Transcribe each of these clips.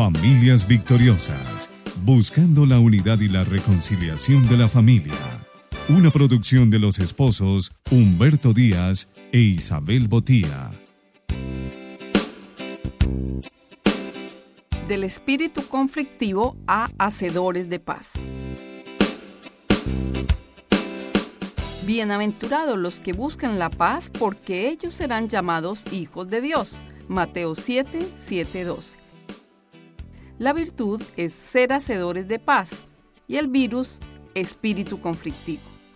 Familias Victoriosas, buscando la unidad y la reconciliación de la familia. Una producción de los esposos Humberto Díaz e Isabel Botía. Del espíritu conflictivo a hacedores de paz. Bienaventurados los que buscan la paz, porque ellos serán llamados hijos de Dios. Mateo 7, 7, 12. La virtud es ser hacedores de paz y el virus, espíritu conflictivo.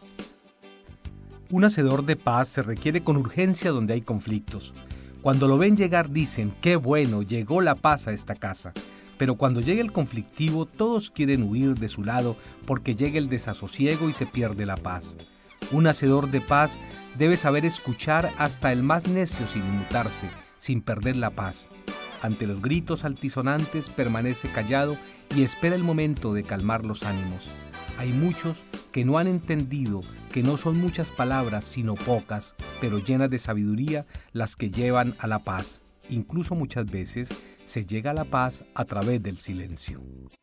Un hacedor de paz se requiere con urgencia donde hay conflictos. Cuando lo ven llegar dicen, qué bueno, llegó la paz a esta casa. Pero cuando llega el conflictivo, todos quieren huir de su lado porque llega el desasosiego y se pierde la paz. Un hacedor de paz debe saber escuchar hasta el más necio sin inmutarse, sin perder la paz. Ante los gritos altisonantes permanece callado y espera el momento de calmar los ánimos. Hay muchos que no han entendido que no son muchas palabras sino pocas, pero llenas de sabiduría las que llevan a la paz. Incluso muchas veces se llega a la paz a través del silencio.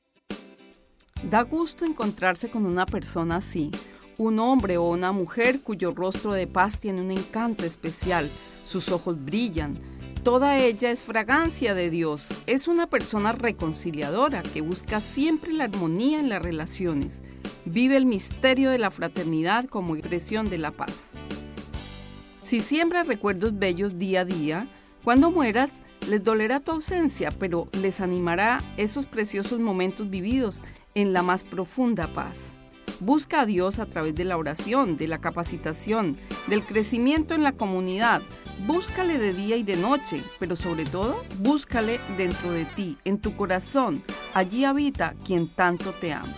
Da gusto encontrarse con una persona así. Un hombre o una mujer cuyo rostro de paz tiene un encanto especial, sus ojos brillan, toda ella es fragancia de Dios. Es una persona reconciliadora que busca siempre la armonía en las relaciones. Vive el misterio de la fraternidad como expresión de la paz. Si siembras recuerdos bellos día a día, cuando mueras les dolerá tu ausencia, pero les animará esos preciosos momentos vividos en la más profunda paz. Busca a Dios a través de la oración, de la capacitación, del crecimiento en la comunidad. Búscale de día y de noche, pero sobre todo, búscale dentro de ti, en tu corazón. Allí habita quien tanto te ama.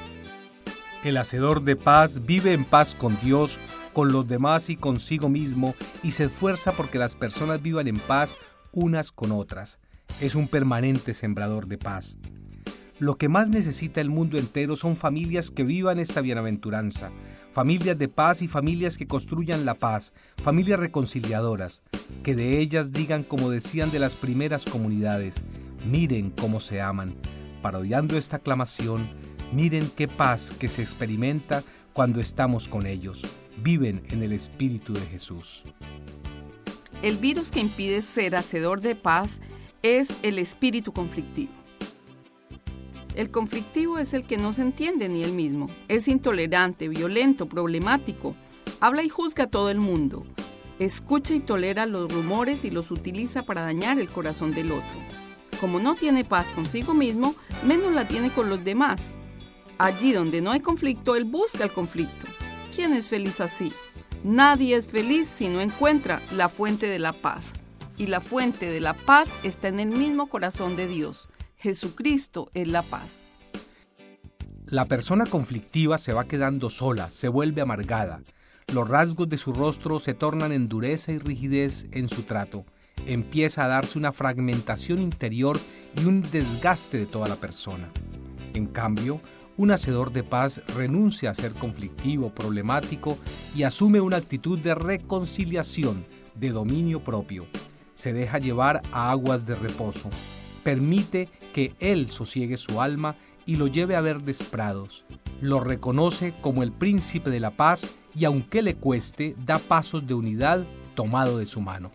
El hacedor de paz vive en paz con Dios, con los demás y consigo mismo, y se esfuerza porque las personas vivan en paz unas con otras. Es un permanente sembrador de paz. Lo que más necesita el mundo entero son familias que vivan esta bienaventuranza, familias de paz y familias que construyan la paz, familias reconciliadoras, que de ellas digan como decían de las primeras comunidades, miren cómo se aman. Parodiando esta aclamación, miren qué paz que se experimenta cuando estamos con ellos. Viven en el Espíritu de Jesús. El virus que impide ser hacedor de paz es el espíritu conflictivo. El conflictivo es el que no se entiende ni él mismo. Es intolerante, violento, problemático. Habla y juzga a todo el mundo. Escucha y tolera los rumores y los utiliza para dañar el corazón del otro. Como no tiene paz consigo mismo, menos la tiene con los demás. Allí donde no hay conflicto, él busca el conflicto. ¿Quién es feliz así? Nadie es feliz si no encuentra la fuente de la paz. Y la fuente de la paz está en el mismo corazón de Dios. Jesucristo es la paz. La persona conflictiva se va quedando sola, se vuelve amargada. Los rasgos de su rostro se tornan en dureza y rigidez en su trato. Empieza a darse una fragmentación interior y un desgaste de toda la persona. En cambio, un hacedor de paz renuncia a ser conflictivo, problemático y asume una actitud de reconciliación, de dominio propio. Se deja llevar a aguas de reposo. Permite que Él sosiegue su alma y lo lleve a verdes prados. Lo reconoce como el príncipe de la paz y aunque le cueste, da pasos de unidad tomado de su mano.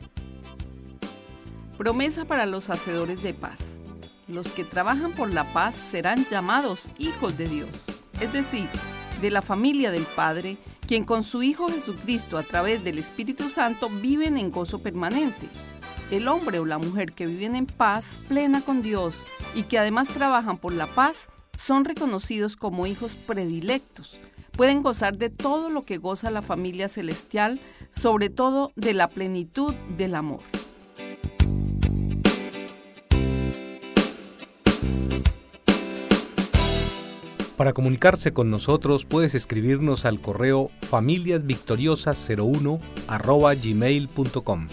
Promesa para los hacedores de paz. Los que trabajan por la paz serán llamados hijos de Dios, es decir, de la familia del Padre, quien con su Hijo Jesucristo a través del Espíritu Santo viven en gozo permanente. El hombre o la mujer que viven en paz plena con Dios y que además trabajan por la paz son reconocidos como hijos predilectos. Pueden gozar de todo lo que goza la familia celestial, sobre todo de la plenitud del amor. Para comunicarse con nosotros puedes escribirnos al correo familiasvictoriosas01@gmail.com.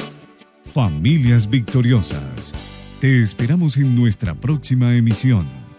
Familias Victoriosas. Te esperamos en nuestra próxima emisión.